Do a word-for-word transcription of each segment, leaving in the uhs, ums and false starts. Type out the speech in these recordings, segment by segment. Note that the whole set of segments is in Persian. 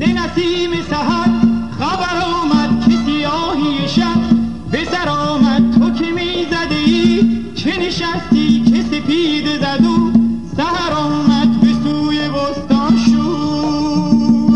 نسیم سحر خبر آمد که سیاهی شب به سر آمد. تو که می زده ای چه نشستی که سپید زد و سحر آمد به سوی بستان شور.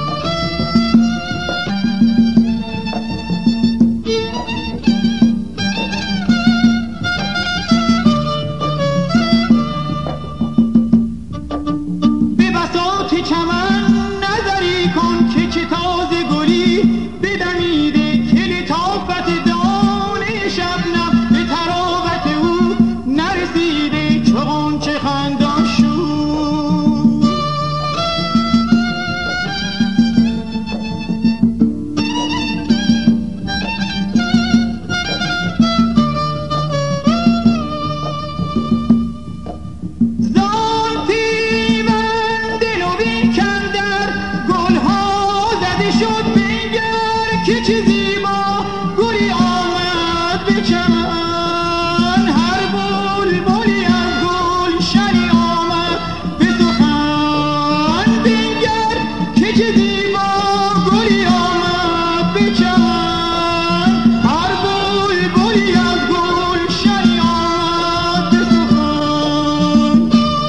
به بساط چمن نظری کن که چه تازه گلی بدمیده که لطافت دانه شبنم به طراوت او نرسیده چو غنچه خندان شور. زان پیوند نوین کندر گلها زده شد بنگر که چه زیبا گلی آمد به چمن. هر بلبلی از گلشنی آمد به سخن بنگر که چه زیبا گلی آمد به چمن. هر بلبلی از گلشنی آمد به سخن.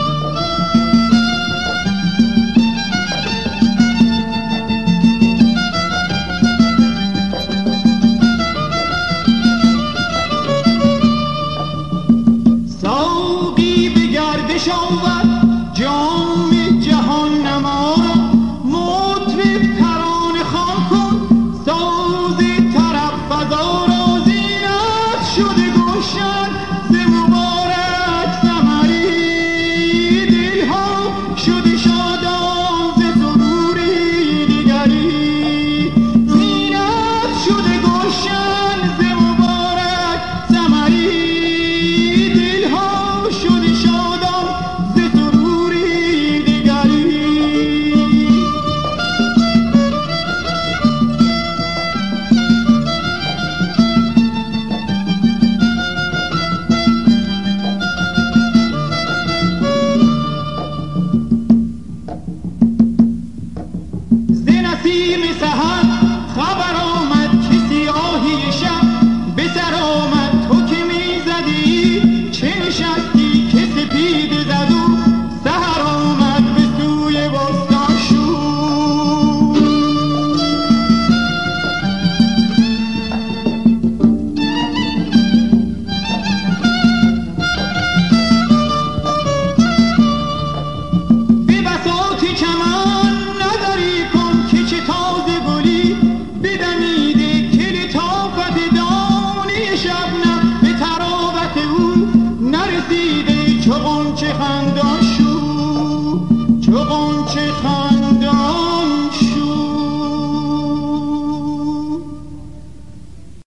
ساقی به گردش آورد جام جهان نما را مطرب ترانه خوان کن ساز طرب فزا را. زینت شده گلشن ز مبارک ثمری دلها شده شادان ز سروری دیگری. زینت شده گلشن ز مبارک ثمری دلها شده شادان ز سروری دیگری. ز نسیم سحر خبر آمد که سیاهی شب به سر آمد. تو که می زدی چه نشستی که سپید زد و سحر آمد به سوی بستان شور. به بساط چمن نظری کن که چه تازه گلی بدمیده که لطافت دانه شبنم به طراوت او نرسیده چو غنچه خندان شور. چو غنچه خندان